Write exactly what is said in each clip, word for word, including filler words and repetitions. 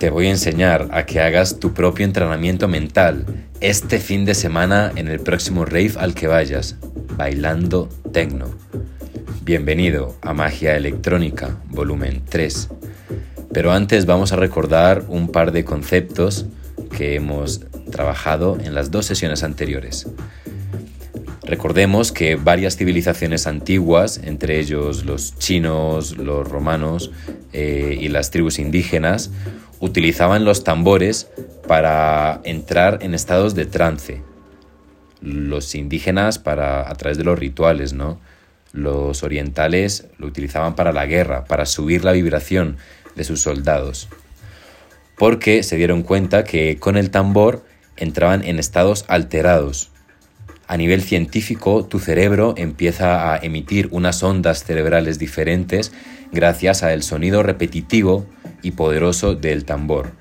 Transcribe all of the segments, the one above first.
Te voy a enseñar a que hagas tu propio entrenamiento mental este fin de semana en el próximo rave al que vayas, bailando techno. Bienvenido a Magia Electrónica, volumen tres. Pero antes vamos a recordar un par de conceptos que hemos trabajado en las dos sesiones anteriores. Recordemos que varias civilizaciones antiguas, entre ellos los chinos, los romanos eh, y las tribus indígenas, utilizaban los tambores para entrar en estados de trance. Los indígenas para, a través de los rituales, ¿no? Los orientales lo utilizaban para la guerra, para subir la vibración de sus soldados. Porque se dieron cuenta que con el tambor entraban en estados alterados. A nivel científico, tu cerebro empieza a emitir unas ondas cerebrales diferentes gracias al sonido repetitivo y poderoso del tambor.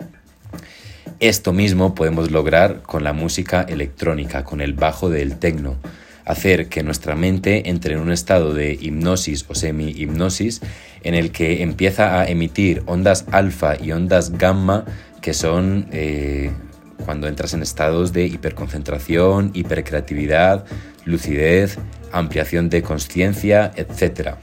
Esto mismo podemos lograr con la música electrónica, con el bajo del techno, hacer que nuestra mente entre en un estado de hipnosis o semi-hipnosis en el que empieza a emitir ondas alfa y ondas gamma, que son eh, cuando entras en estados de hiperconcentración, hipercreatividad, lucidez, ampliación de consciencia, etcétera.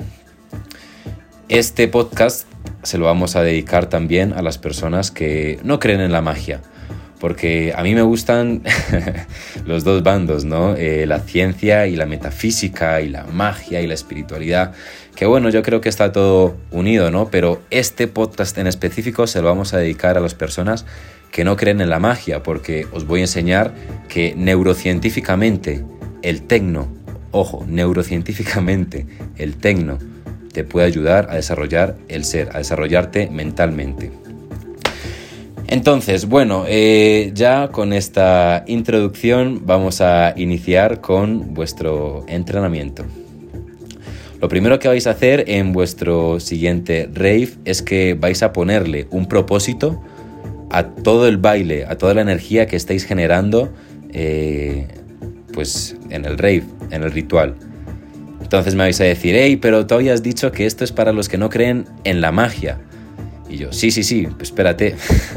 Este podcast se lo vamos a dedicar también a las personas que no creen en la magia, porque a mí me gustan los dos bandos, ¿no? Eh, la ciencia y la metafísica y la magia y la espiritualidad, que bueno, yo creo que está todo unido, ¿no? Pero este podcast en específico se lo vamos a dedicar a las personas que no creen en la magia, porque os voy a enseñar que neurocientíficamente el techno, ojo, neurocientíficamente el techno te puede ayudar a desarrollar el ser, a desarrollarte mentalmente. Entonces, bueno, eh, ya con esta introducción vamos a iniciar con vuestro entrenamiento. Lo primero que vais a hacer en vuestro siguiente rave es que vais a ponerle un propósito a todo el baile, a toda la energía que estáis generando eh, pues en el rave, en el ritual. Entonces me vais a decir, hey, pero tú habías dicho que esto es para los que no creen en la magia. Y yo, sí, sí, sí, pues espérate.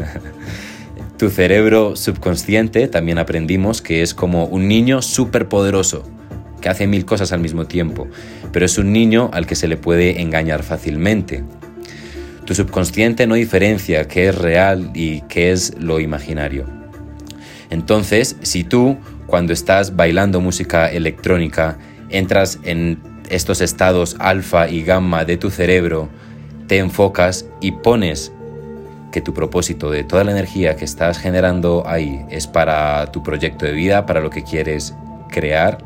Tu cerebro subconsciente también aprendimos que es como un niño súper poderoso, que hace mil cosas al mismo tiempo, pero es un niño al que se le puede engañar fácilmente. Tu subconsciente no diferencia qué es real y qué es lo imaginario. Entonces, si tú, cuando estás bailando música electrónica, entras en estos estados alfa y gamma de tu cerebro, te enfocas y pones que tu propósito de toda la energía que estás generando ahí es para tu proyecto de vida, para lo que quieres crear,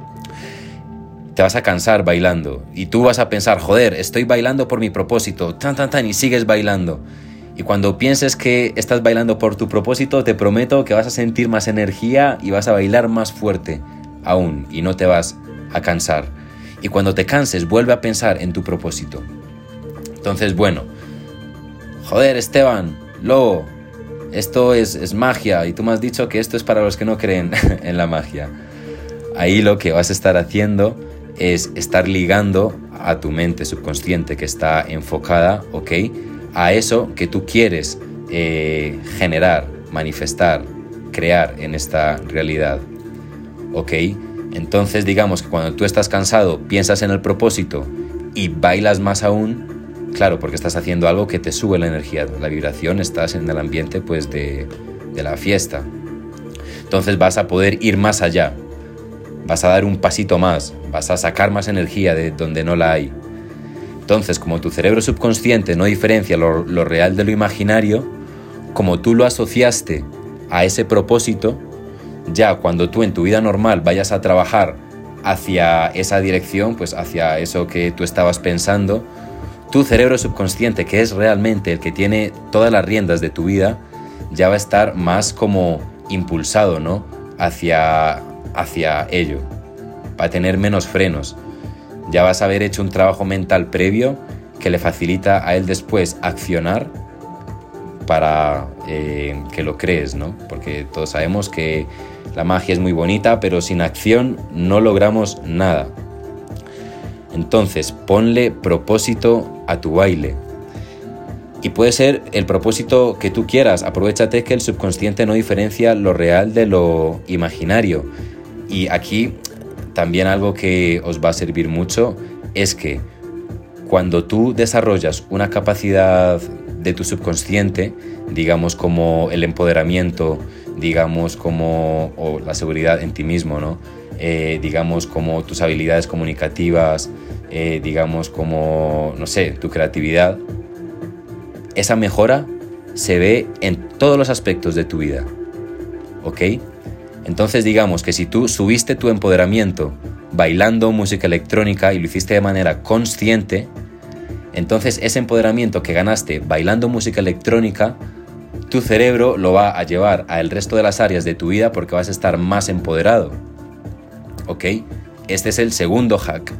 te vas a cansar bailando y tú vas a pensar, joder, estoy bailando por mi propósito, tan, tan, tan, y sigues bailando. Y cuando pienses que estás bailando por tu propósito, te prometo que vas a sentir más energía y vas a bailar más fuerte aún y no te vas a cansar. Y cuando te canses, vuelve a pensar en tu propósito. Entonces, bueno, joder, Esteban, Lobo, esto es, es magia y tú me has dicho que esto es para los que no creen en la magia. Ahí lo que vas a estar haciendo es estar ligando a tu mente subconsciente que está enfocada, ¿ok?, a eso que tú quieres eh, generar, manifestar, crear en esta realidad, ¿ok? Entonces, digamos que cuando tú estás cansado, piensas en el propósito y bailas más aún, claro, porque estás haciendo algo que te sube la energía, la vibración, estás en el ambiente pues de, de la fiesta. Entonces vas a poder ir más allá, vas a dar un pasito más, vas a sacar más energía de donde no la hay. Entonces, como tu cerebro subconsciente no diferencia lo, lo real de lo imaginario, como tú lo asociaste a ese propósito, ya cuando tú en tu vida normal vayas a trabajar hacia esa dirección, pues hacia eso que tú estabas pensando, tu cerebro subconsciente, que es realmente el que tiene todas las riendas de tu vida, ya va a estar más como impulsado, ¿no?, hacia, hacia ello. Va a tener menos frenos. Ya vas a haber hecho un trabajo mental previo que le facilita a él después accionar para eh, que lo crees, ¿no? Porque todos sabemos que la magia es muy bonita, pero sin acción no logramos nada. Entonces, ponle propósito a tu baile. Y puede ser el propósito que tú quieras. Aprovéchate que el subconsciente no diferencia lo real de lo imaginario. Y aquí también algo que os va a servir mucho es que cuando tú desarrollas una capacidad de tu subconsciente, digamos como el empoderamiento, digamos como o la seguridad en ti mismo, ¿no? Eh, digamos como tus habilidades comunicativas, eh, digamos como, no sé, tu creatividad, esa mejora se ve en todos los aspectos de tu vida, ¿ok? Entonces digamos que si tú subiste tu empoderamiento bailando música electrónica y lo hiciste de manera consciente, entonces ese empoderamiento que ganaste bailando música electrónica, tu cerebro lo va a llevar al resto de las áreas de tu vida porque vas a estar más empoderado, ¿ok? Este es el segundo hack.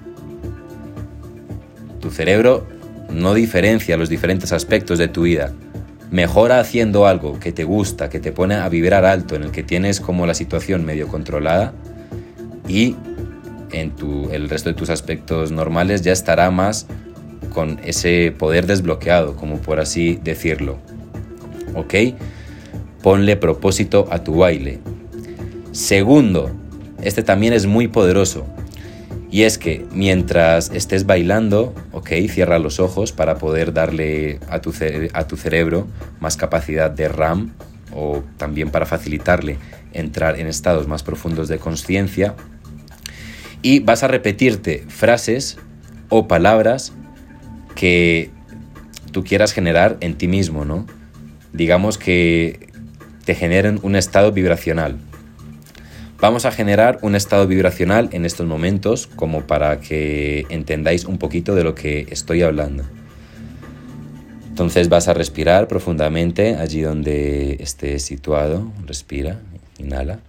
Tu cerebro no diferencia los diferentes aspectos de tu vida. Mejora haciendo algo que te gusta, que te pone a vibrar alto, en el que tienes como la situación medio controlada, y en tu, el resto de tus aspectos normales ya estará más con ese poder desbloqueado, como por así decirlo. ¿Ok? Ponle propósito a tu baile. Segundo, este también es muy poderoso. Y es que mientras estés bailando, ok, cierra los ojos para poder darle a tu, cere- a tu cerebro más capacidad de RAM, o también para facilitarle entrar en estados más profundos de consciencia. Y vas a repetirte frases o palabras que tú quieras generar en ti mismo, ¿no? Digamos que te generen un estado vibracional. Vamos a generar un estado vibracional en estos momentos como para que entendáis un poquito de lo que estoy hablando. Entonces vas a respirar profundamente allí donde estés situado. Respira, inhala.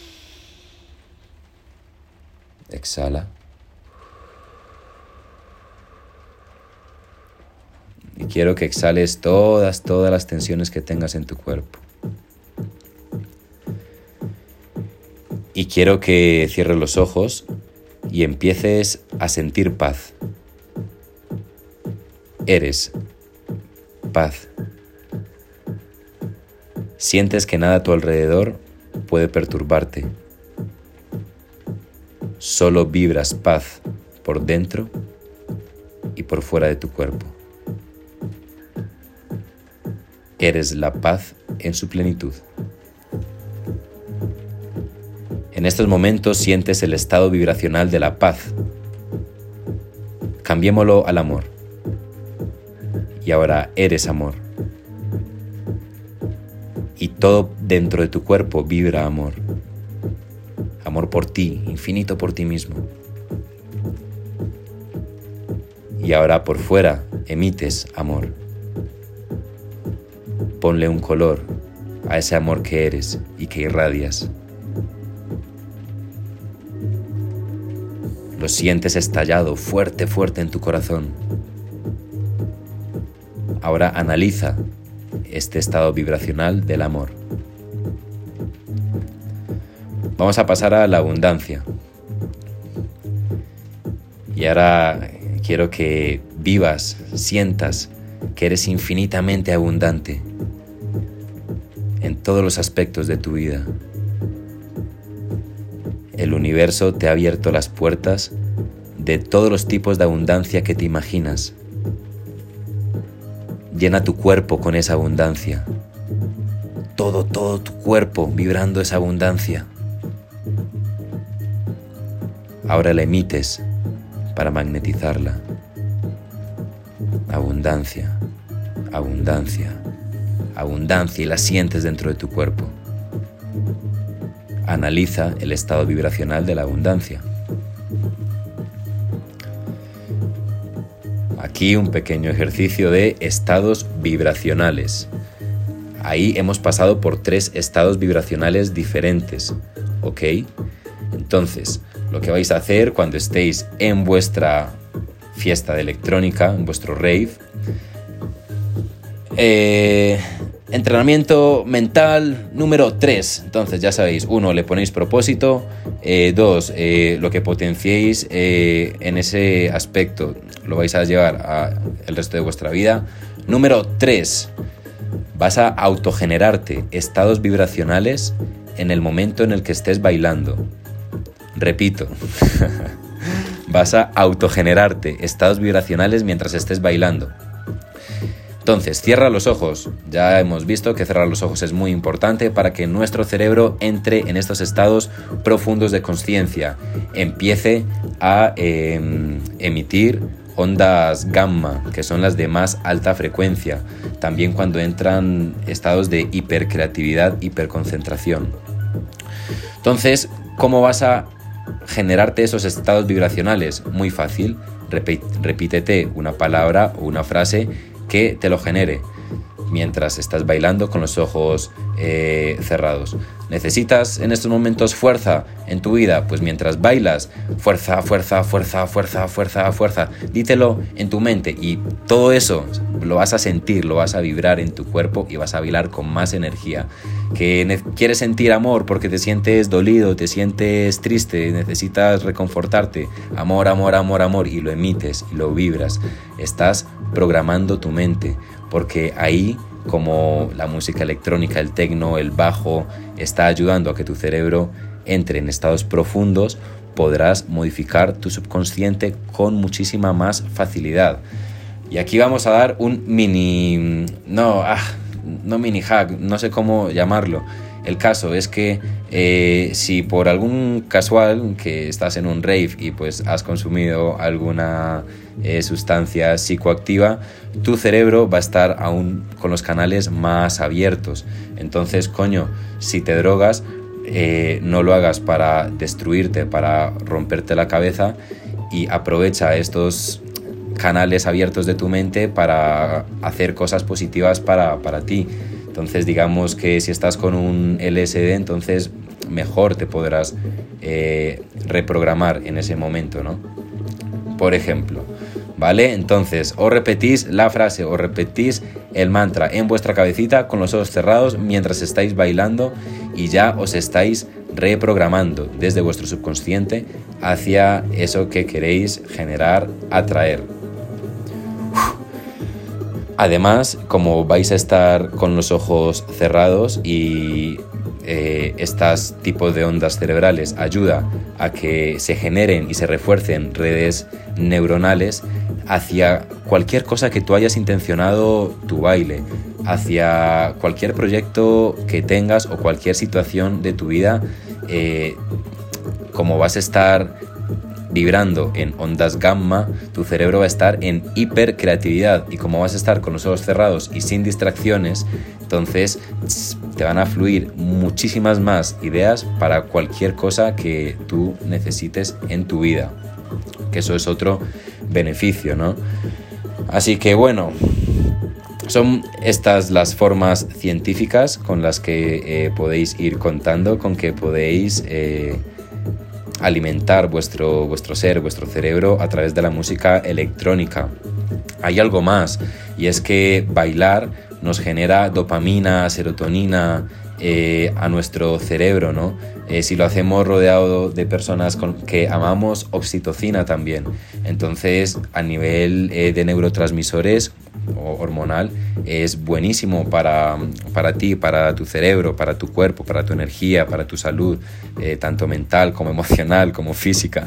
Exhala. Y quiero que exhales todas, todas las tensiones que tengas en tu cuerpo. Y quiero que cierres los ojos y empieces a sentir paz. Eres paz. Sientes que nada a tu alrededor puede perturbarte. Solo vibras paz por dentro y por fuera de tu cuerpo. Eres la paz en su plenitud. En estos momentos sientes el estado vibracional de la paz. Cambiémoslo al amor. Y ahora eres amor. Y todo dentro de tu cuerpo vibra amor. Amor por ti, infinito por ti mismo. Y ahora por fuera emites amor. Ponle un color a ese amor que eres y que irradias. Lo sientes estallado fuerte, fuerte en tu corazón. Ahora analiza este estado vibracional del amor. Vamos a pasar a la abundancia. Y ahora quiero que vivas, sientas que eres infinitamente abundante en todos los aspectos de tu vida. El universo te ha abierto las puertas de todos los tipos de abundancia que te imaginas. Llena tu cuerpo con esa abundancia. Todo, todo tu cuerpo vibrando esa abundancia. Ahora la emites para magnetizarla. Abundancia, abundancia, abundancia, y la sientes dentro de tu cuerpo. Analiza el estado vibracional de la abundancia. Aquí un pequeño ejercicio de estados vibracionales. Ahí hemos pasado por tres estados vibracionales diferentes, ¿ok? Entonces, lo que vais a hacer cuando estéis en vuestra fiesta de electrónica, en vuestro rave, eh... entrenamiento mental número tres. Entonces ya sabéis, uno, le ponéis propósito, eh, dos, eh, lo que potenciéis eh, en ese aspecto lo vais a llevar a el resto de vuestra vida. Número tres. Vas a autogenerarte estados vibracionales en el momento en el que estés bailando. Repito. Vas a autogenerarte estados vibracionales mientras estés bailando. Entonces, cierra los ojos. Ya hemos visto que cerrar los ojos es muy importante para que nuestro cerebro entre en estos estados profundos de consciencia. Empiece a eh, emitir ondas gamma, que son las de más alta frecuencia. También cuando entran estados de hipercreatividad, hiperconcentración. Entonces, ¿cómo vas a generarte esos estados vibracionales? Muy fácil. Repí- repítete una palabra o una frase que te lo genere mientras estás bailando con los ojos eh, cerrados. ¿Necesitas en estos momentos fuerza en tu vida? Pues mientras bailas, fuerza, fuerza, fuerza, fuerza, fuerza, fuerza. Dítelo en tu mente y todo eso lo vas a sentir, lo vas a vibrar en tu cuerpo y vas a bailar con más energía. Que ne- quieres sentir amor porque te sientes dolido, te sientes triste, necesitas reconfortarte. Amor, amor, amor, amor. Y lo emites y lo vibras. Estás programando tu mente porque ahí, como la música electrónica, el techno, el bajo, está ayudando a que tu cerebro entre en estados profundos, podrás modificar tu subconsciente con muchísima más facilidad. Y aquí vamos a dar un mini... No, ah, no mini hack, no sé cómo llamarlo. El caso es que eh, si por algún casual que estás en un rave y pues has consumido alguna eh, sustancia psicoactiva, tu cerebro va a estar aún con los canales más abiertos. Entonces, coño, si te drogas, eh, no lo hagas para destruirte, para romperte la cabeza, y aprovecha estos canales abiertos de tu mente para hacer cosas positivas para, para ti. Entonces, digamos que si estás con un L S D, entonces mejor te podrás eh, reprogramar en ese momento, ¿no? Por ejemplo, ¿vale? Entonces, o repetís la frase o repetís el mantra en vuestra cabecita con los ojos cerrados mientras estáis bailando y ya os estáis reprogramando desde vuestro subconsciente hacia eso que queréis generar, atraer. Además, como vais a estar con los ojos cerrados y eh, estas tipos de ondas cerebrales ayuda a que se generen y se refuercen redes neuronales hacia cualquier cosa que tú hayas intencionado tu baile, hacia cualquier proyecto que tengas o cualquier situación de tu vida, eh, como vas a estar vibrando en ondas gamma, tu cerebro va a estar en hipercreatividad, y como vas a estar con los ojos cerrados y sin distracciones, entonces te van a fluir muchísimas más ideas para cualquier cosa que tú necesites en tu vida, que eso es otro beneficio, ¿no? Así que bueno, son estas las formas científicas con las que eh, podéis ir contando, con que podéis eh, alimentar vuestro, vuestro ser, vuestro cerebro a través de la música electrónica. Hay algo más, y es que bailar nos genera dopamina, serotonina eh, a nuestro cerebro, ¿no? Eh, si lo hacemos rodeado de personas con, que amamos, oxitocina también. Entonces, a nivel eh, de neurotransmisores o hormonal, es buenísimo para, para ti, para tu cerebro, para tu cuerpo, para tu energía, para tu salud, eh, tanto mental como emocional, como física.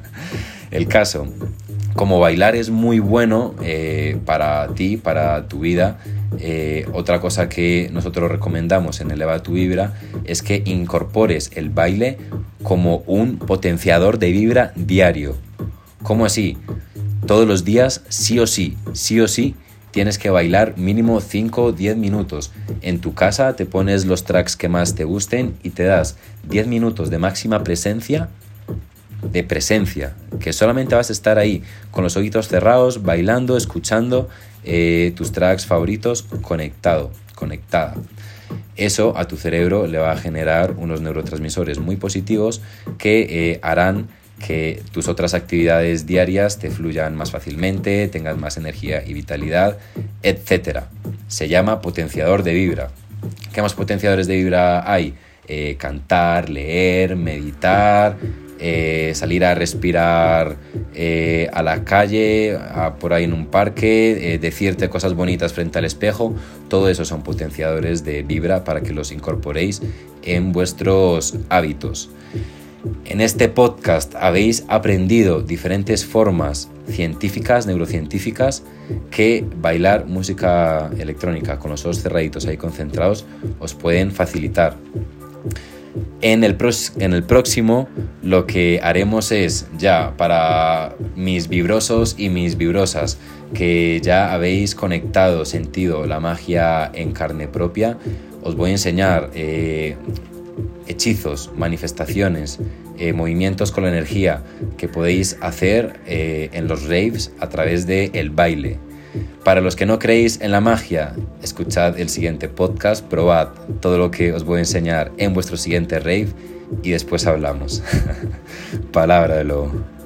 El caso, como bailar es muy bueno eh, para ti, para tu vida, eh, otra cosa que nosotros recomendamos en Eleva tu Vibra es que incorpores el baile como un potenciador de vibra diario. ¿Cómo así? Todos los días, sí o sí, sí o sí, tienes que bailar mínimo cinco o diez minutos. En tu casa te pones los tracks que más te gusten y te das diez minutos de máxima presencia, de presencia, que solamente vas a estar ahí con los ojitos cerrados, bailando, escuchando eh, tus tracks favoritos, conectado, conectada. Eso a tu cerebro le va a generar unos neurotransmisores muy positivos que eh, harán que tus otras actividades diarias te fluyan más fácilmente, tengas más energía y vitalidad, etcétera. Se llama potenciador de vibra. ¿Qué más potenciadores de vibra hay? Eh, cantar, leer, meditar, eh, salir a respirar eh, a la calle, a, por ahí en un parque, eh, decirte cosas bonitas frente al espejo. Todo eso son potenciadores de vibra para que los incorporéis en vuestros hábitos. En este podcast habéis aprendido diferentes formas científicas, neurocientíficas, que bailar música electrónica con los ojos cerraditos ahí concentrados os pueden facilitar. En el, pros- en el próximo lo que haremos es, ya para mis vibrosos y mis vibrosas, que ya habéis conectado, sentido la magia en carne propia, os voy a enseñar eh, hechizos, manifestaciones, eh, movimientos con la energía que podéis hacer eh, en los raves a través del baile. Para los que no creéis en la magia, escuchad el siguiente podcast, probad todo lo que os voy a enseñar en vuestro siguiente rave y después hablamos. Palabra de lobo.